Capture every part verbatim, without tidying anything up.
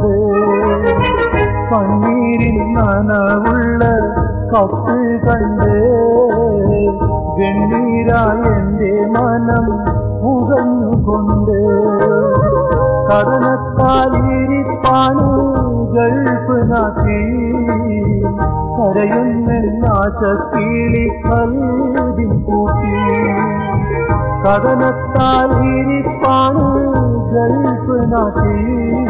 കൊണ്ട് കണ്ണീരിൽ നനവുള്ള കത്ത് കണ്ട് വെണ്ണീരായ എന്റെ മനം പുകഞ്ഞുകൊണ്ട് കടനത്താലിരിപ്പാണ് ഗൾഫ് നാട്ടിൽ കരയുന്നാശക്കീളി കൽവിൻ കൂട്ടി കടനത്താലിരിപ്പാണ് ഗൾഫ് നാട്ടിൽ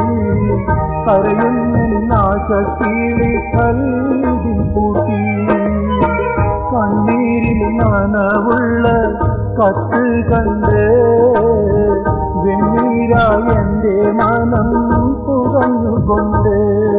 കരയുന്നാശക്കീളി കൽവിൻ കൂട്ടി കണ്ണീരിൽ നനവുള്ള കത്ത് കണ്ട് വെണ്ണീരായ എന്റെ മനം പുകഞ്ഞുകൊണ്ട്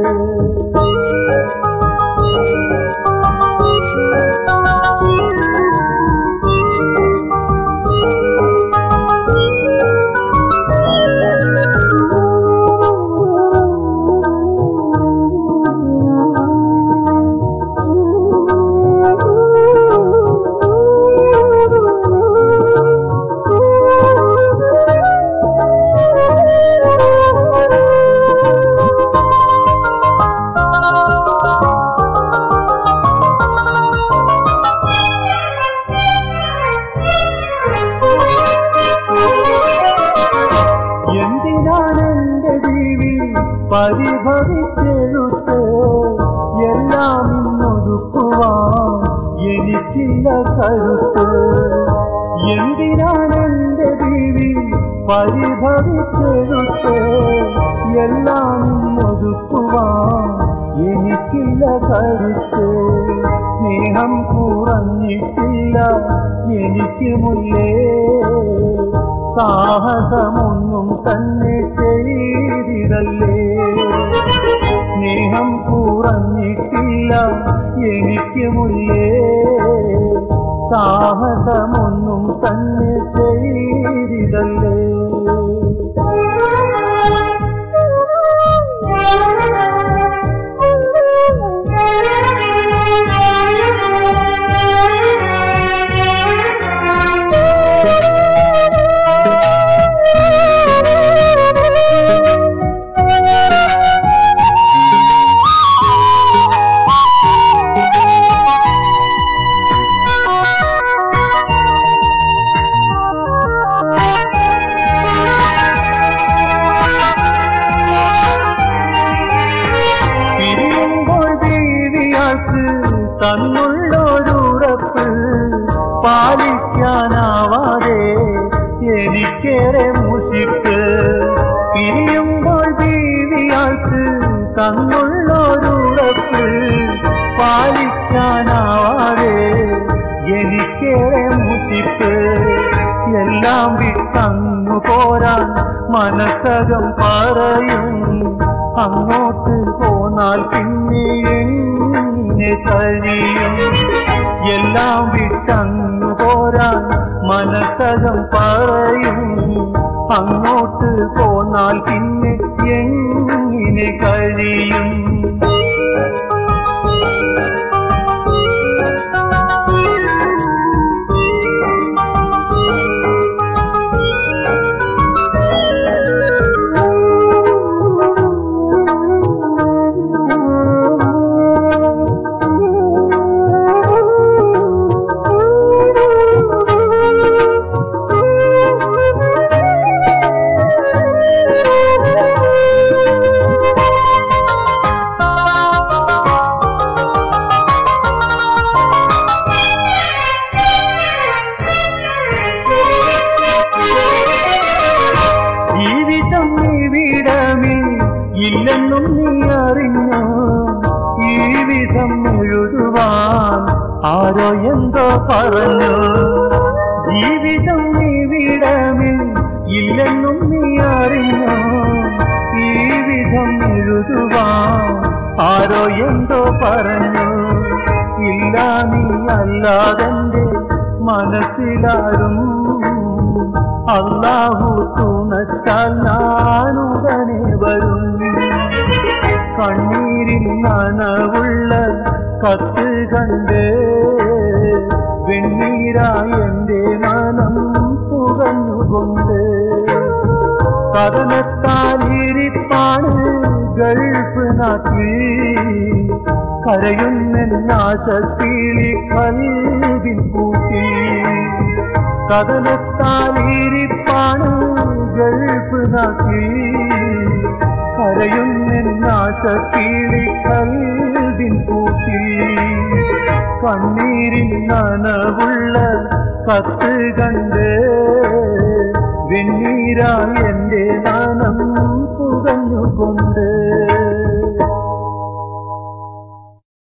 പരിഭവിച്ചെഴുത്ത് എല്ലാം ഇന്നൊതുക്കുവാൻ എനിക്കില്ല കരുത്ത് എന്തിനാണ് എന്റെ ദീവി പരിഭവിച്ചെഴുത്ത് എല്ലാം ഇന്നൊതുക്കുവാൻ എനിക്കില്ല കരുത്ത് സ്നേഹം കുറഞ്ഞിട്ടില്ല എനിക്ക് മുല്ലേ സാഹസമൊന്നും തന്നെ ചെയ്തിടല്ലേ സ്നേഹം കുറഞ്ഞിട്ടില്ല എനിക്ക് മുല്ലേ സാഹസമൊന്നും തന്നെ ചെയ്തിടല്ലേ തന്നുള്ളൊരുറപ്പ് പാലിക്കാനാവാതെ എനിക്കേറെ മുഷിക്ക് പിരിയുമ്പോൾ ബീവിയാൾക്ക് തന്നുള്ളൊരുറപ്പ് പാലിക്കാനാവാതെ എനിക്കേറെ മുഷിക്ക് എല്ലാം വിട്ടങ്ങു പോരാൻ മനസ്സകം പറയും അങ്ങോട്ട് പോന്നാൽ പിന്നെ എങ്ങനെ കഴിയും എല്ലാം വിട്ടങ്ങു പോരാൻ മനസ്സകം പറയും അങ്ങോട്ട് പോന്നാൽ പിന്നെ എങ്ങനെ കഴിയും ഇല്ലെന്നും നീ അറിഞ്ഞോ ഈ വിധം എഴുതുവാൻ ആരോ എന്തോ പറഞ്ഞു ജീവിതം നീ വിടമിൽ ഇല്ലെന്നും നീ അറിഞ്ഞോ ഈ വിധം എഴുതുവാൻ ആരോ എന്തോ പറഞ്ഞു ഇല്ല നീ അല്ലാതെന്റെ മനസ്സിലാരും അല്ലാഹു തുണച്ചാൽ ഞാനുടനെ വരും കണ്ണീരിൽ നനവുള്ള കത്ത് കണ്ട് വെണ്ണീരായ എന്റെ മനം പുകഞ്ഞുകൊണ്ട് കഥനത്താലിരിപ്പാണ് ഗൾഫ് നാട്ടിൽ കരയുന്നാശത്തിളി കൽവിൻ കൂട്ടി കഥനത്താലിരിപ്പാണ് ഗൾഫ് നാട്ടിൽ കരയുന്നാശത്തിളി കൽവിൻ കൂട്ടി കണ്ണീരിൻ നനവുള്ള കത്ത് കണ്ട് വെണ്ണീരാ എന്റെ നാണം പുകഞ്ഞുകൊണ്ട്